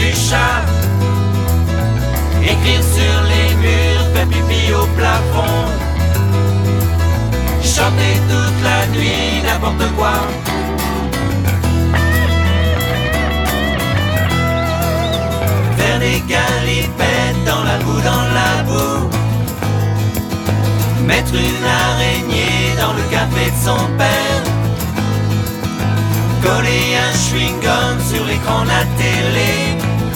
des chats, écrire sur les murs, faire pipi au plafond, chanter toute la nuit n'importe quoi. Faire des galipettes dans la boue, mettre une araignée dans le café de son père, coller un chewing-gum sur l'écran de la télé,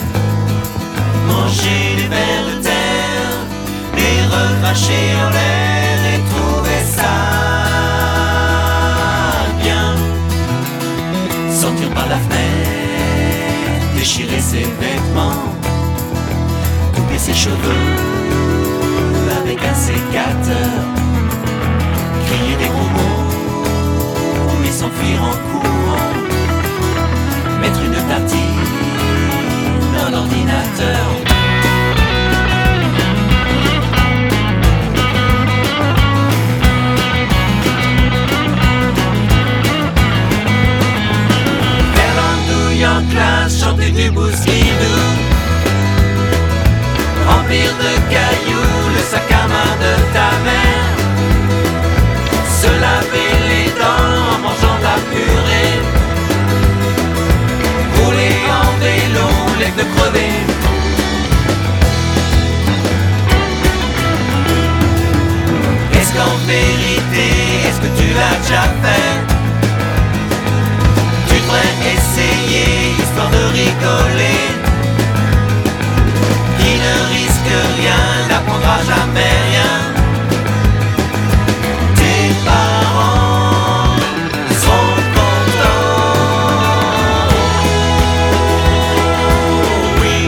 manger des vers de terre, les recracher en l'air et trouver ça bien. Sortir par la fenêtre, déchirer ses vêtements, couper ses cheveux avec un sécateur, crier des gros mots et s'enfuir en courant, mettre une tartine dans l'ordinateur. Faire l'andouille en classe, chanter du bousquidou, remplir de cailloux le sac à main de ta mère, se laver les dents en mangeant de la purée, rouler en vélo, les pneus crevés. Est-ce qu'en vérité, est-ce que tu l'as déjà fait? Tu devrais essayer, histoire de rigoler. Qui ne risque rien n'apprendra jamais rien. Tes parents seront contents. Oui.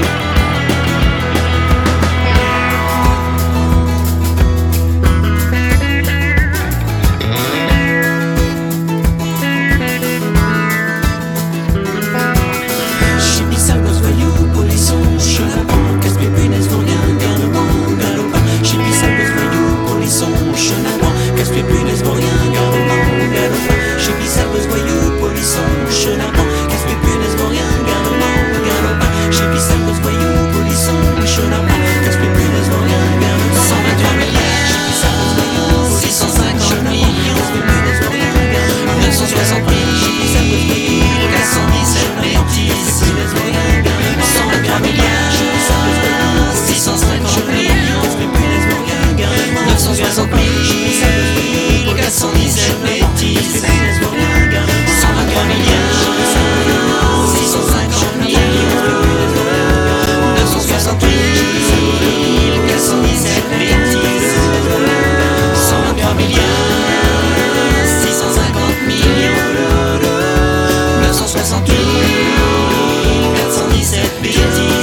J'ai mis ça aux voyous, polissons, je l'apprends, casse-pieds, punaises, vaut rien, garde-moi, galopin. J'ai mis ça aux voyous, polissons, je l'apprends, casse-pieds, punaises, vaut rien, garde-moi, galopin. J'ai mis ça aux voyous, polissons, je l'apprends, casse-pieds, punaises, vaut rien, garde-moi, galopin. J'ai mis ça aux voyous, polissons, je l'apprends, casse-pieds, punaises, vaut rien, garde-moi. 123 milliards, j'ai mis ça aux voyous, 650 millions, casse-pieds, punaises, vaut rien, garde-moi. 960 000, j'ai mis ça aux voyous, 417 bêtises, 123 milliards, j'ai mis ça aux voyous, 650 millions, casse-pieds, punaises, vaut rien, garde-moi. 960 000, j'ai mis ça aux voyous, 417 bêtises, 123 milliards, j'ai mis ça aux voyous, 650 millions, 960 000, j'ai mis ça aux voyous, 417 bêtises, 123 milliards, 650 millions, 960 000, 417 bêtises.